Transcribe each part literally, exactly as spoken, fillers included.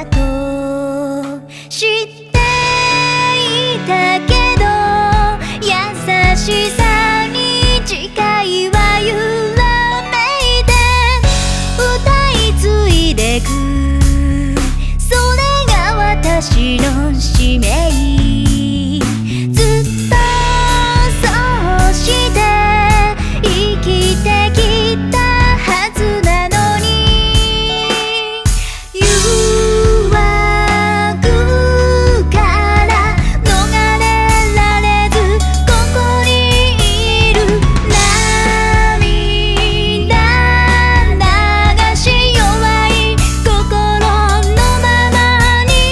だと知っていたけど、優しさに誓いは揺らめいて歌い継いでく、それが私の使命。ずっとそうして生きてきたはずなのに、誘惑から逃れられずここにいる。涙流し弱い心のままに、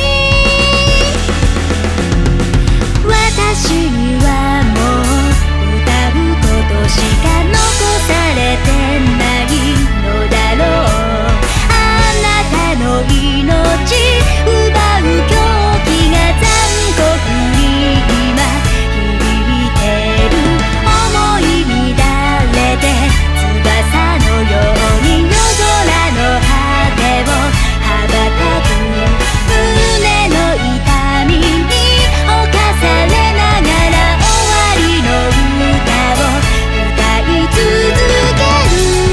私にはもう歌うことしか残されてないのだろう。あなたの命奪う狂気が残酷に今響いてる。思い乱れて翼のように夜空の果てを羽ばたく。胸の痛みに侵されながら終わりの歌を歌い続ける。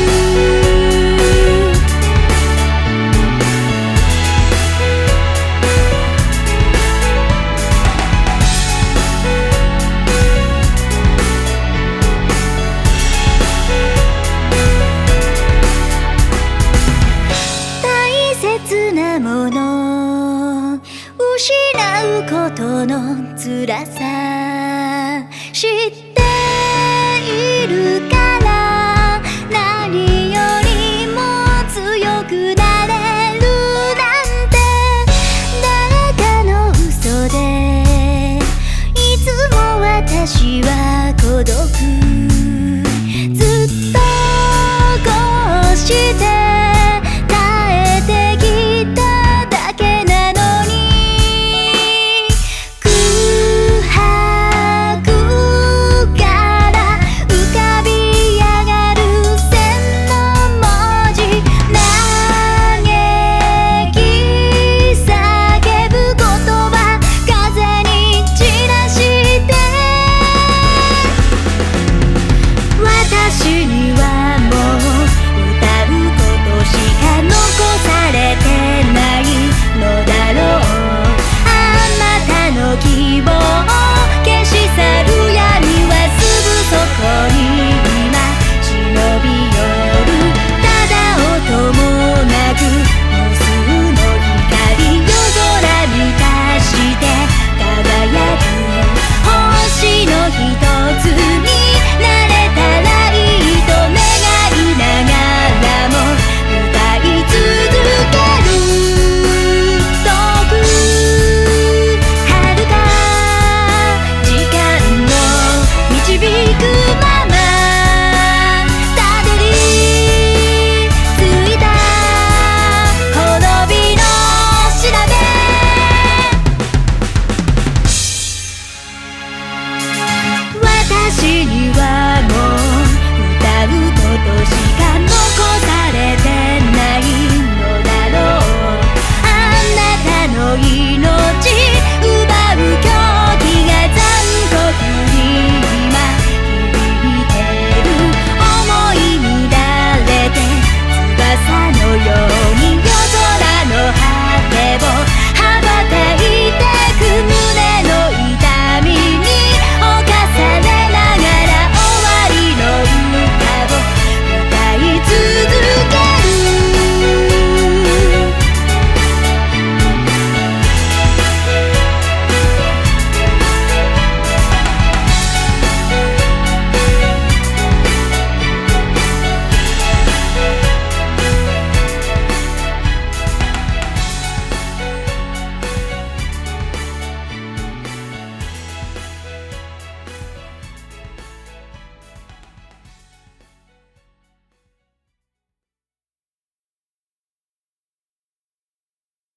大切なもの失うことの辛さ、